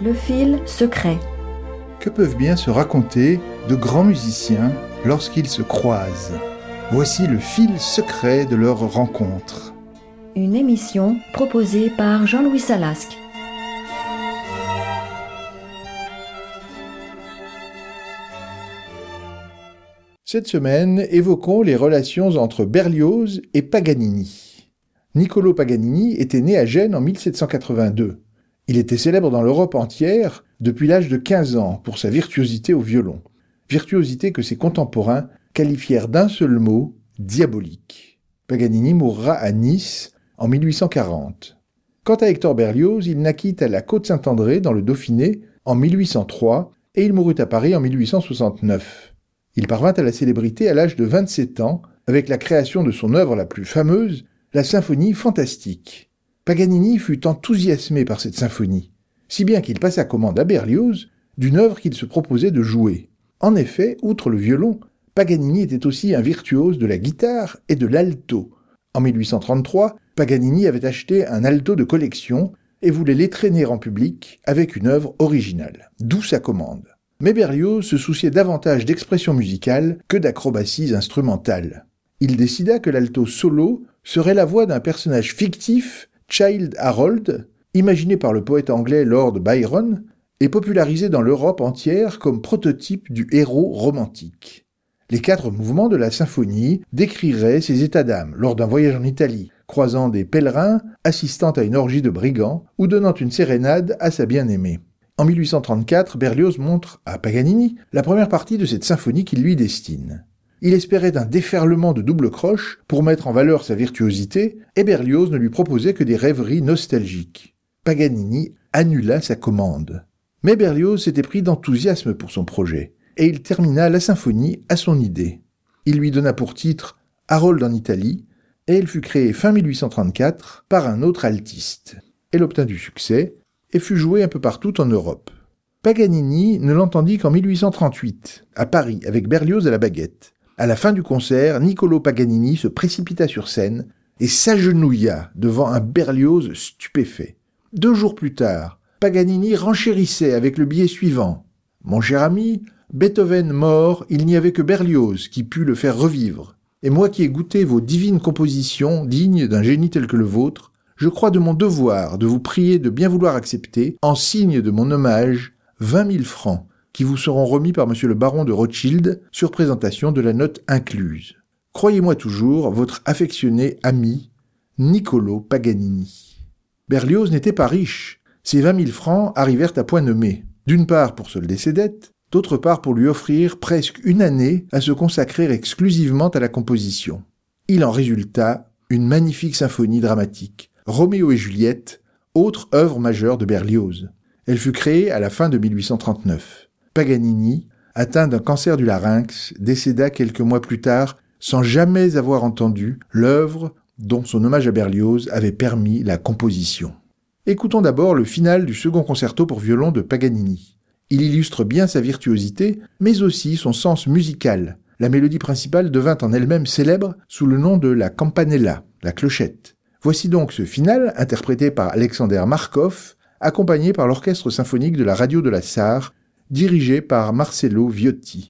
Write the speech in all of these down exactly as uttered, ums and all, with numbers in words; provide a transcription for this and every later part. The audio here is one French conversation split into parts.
Le fil secret. Que peuvent bien se raconter de grands musiciens lorsqu'ils se croisent? Voici le fil secret de leur rencontre. Une émission proposée par Jean-Louis Salasque. Cette semaine, évoquons les relations entre Berlioz et Paganini. Niccolò Paganini était né à Gênes en mille sept cent quatre-vingt-deux. Il était célèbre dans l'Europe entière depuis l'âge de quinze ans pour sa virtuosité au violon. Virtuosité que ses contemporains qualifièrent d'un seul mot, diabolique. Paganini mourra à Nice en mille huit cent quarante. Quant à Hector Berlioz, il naquit à la Côte-Saint-André dans le Dauphiné en mille huit cent trois et il mourut à Paris en mille huit cent soixante-neuf. Il parvint à la célébrité à l'âge de vingt-sept ans avec la création de son œuvre la plus fameuse, la symphonie fantastique. Paganini fut enthousiasmé par cette symphonie, si bien qu'il passa commande à Berlioz d'une œuvre qu'il se proposait de jouer. En effet, outre le violon, Paganini était aussi un virtuose de la guitare et de l'alto. En mille huit cent trente-trois, Paganini avait acheté un alto de collection et voulait l'étrenner en public avec une œuvre originale, d'où sa commande. Mais Berlioz se souciait davantage d'expression musicale que d'acrobaties instrumentales. Il décida que l'alto solo serait la voix d'un personnage fictif, Childe Harold, imaginé par le poète anglais Lord Byron, et popularisé dans l'Europe entière comme prototype du héros romantique. Les quatre mouvements de la symphonie décriraient ses états d'âme lors d'un voyage en Italie, croisant des pèlerins, assistant à une orgie de brigands ou donnant une sérénade à sa bien-aimée. En mille huit cent trente-quatre, Berlioz montre à Paganini la première partie de cette symphonie qu'il lui destine. Il espérait un déferlement de double croche pour mettre en valeur sa virtuosité, et Berlioz ne lui proposait que des rêveries nostalgiques. Paganini annula sa commande. Mais Berlioz s'était pris d'enthousiasme pour son projet, et il termina la symphonie à son idée. Il lui donna pour titre « Harold en Italie », et elle fut créée fin mille huit cent trente-quatre par un autre altiste. Elle obtint du succès, et fut jouée un peu partout en Europe. Paganini ne l'entendit qu'en mille huit cent trente-huit, à Paris, avec Berlioz à la baguette. À la fin du concert, Niccolò Paganini se précipita sur scène et s'agenouilla devant un Berlioz stupéfait. Deux jours plus tard, Paganini renchérissait avec le billet suivant. « Mon cher ami, Beethoven mort, il n'y avait que Berlioz qui put le faire revivre. Et moi qui ai goûté vos divines compositions, dignes d'un génie tel que le vôtre, je crois de mon devoir de vous prier de bien vouloir accepter, en signe de mon hommage, vingt mille francs, qui vous seront remis par monsieur le baron de Rothschild sur présentation de la note incluse. Croyez-moi toujours, votre affectionné ami, Niccolò Paganini. » Berlioz n'était pas riche. Ces vingt mille francs arrivèrent à point nommé, d'une part pour solder ses dettes, d'autre part pour lui offrir presque une année à se consacrer exclusivement à la composition. Il en résulta une magnifique symphonie dramatique, Roméo et Juliette, autre œuvre majeure de Berlioz. Elle fut créée à la fin de mille huit cent trente-neuf. Paganini, atteint d'un cancer du larynx, décéda quelques mois plus tard sans jamais avoir entendu l'œuvre dont son hommage à Berlioz avait permis la composition. Écoutons d'abord le final du second concerto pour violon de Paganini. Il illustre bien sa virtuosité, mais aussi son sens musical. La mélodie principale devint en elle-même célèbre sous le nom de la campanella, la clochette. Voici donc ce final, interprété par Alexander Markov, accompagné par l'orchestre symphonique de la radio de la Sarre, dirigé par Marcello Viotti.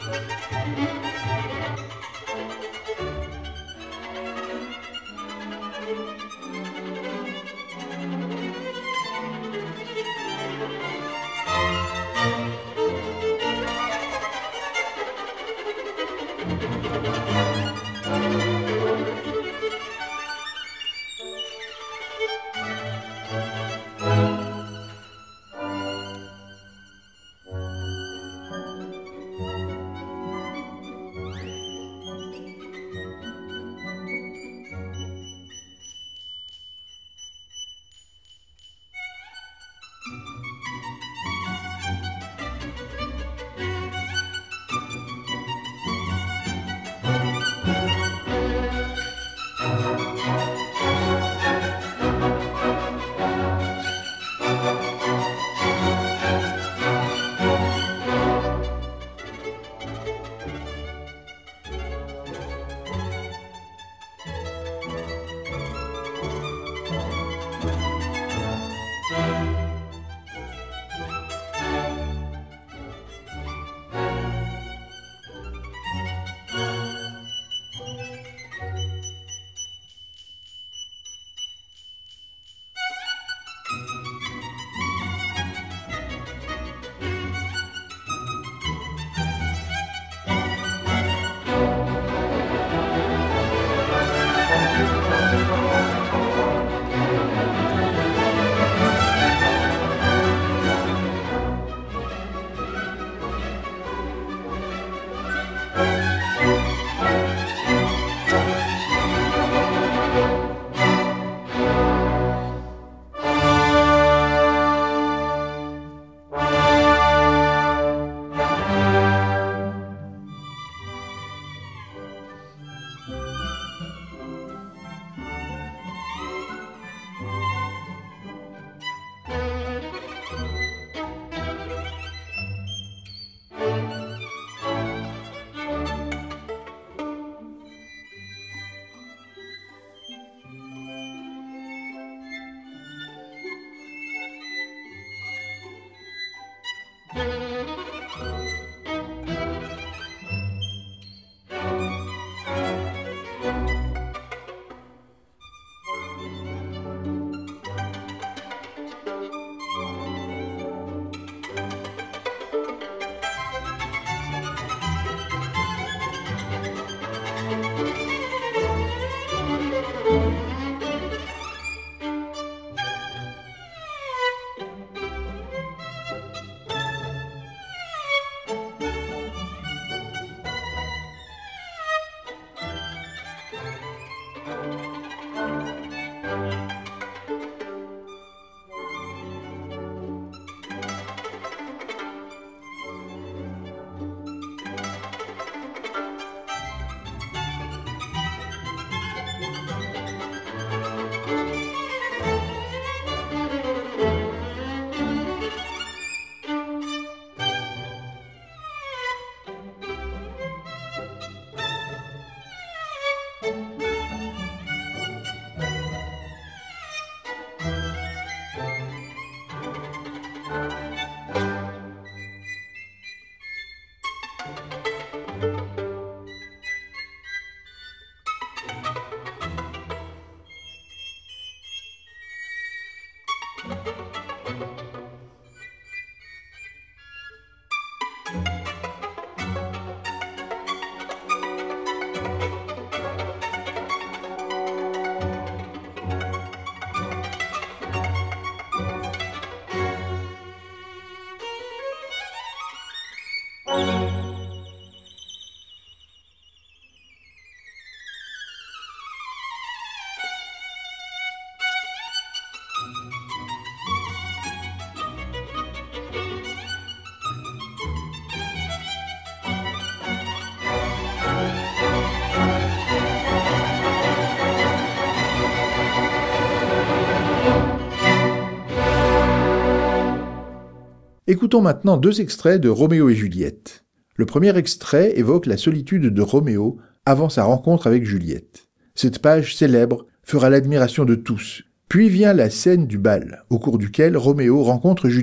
Écoutons maintenant deux extraits de Roméo et Juliette. Le premier extrait évoque la solitude de Roméo avant sa rencontre avec Juliette. Cette page célèbre fera l'admiration de tous. Puis vient la scène du bal, au cours duquel Roméo rencontre Juliette.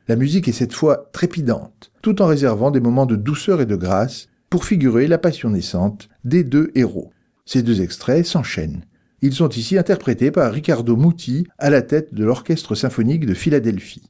La musique est cette fois trépidante, tout en réservant des moments de douceur et de grâce pour figurer la passion naissante des deux héros. Ces deux extraits s'enchaînent. Ils sont ici interprétés par Riccardo Muti à la tête de l'Orchestre symphonique de Philadelphie.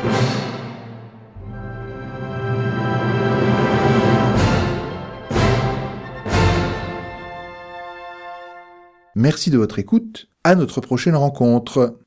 Merci de votre écoute. À notre prochaine rencontre.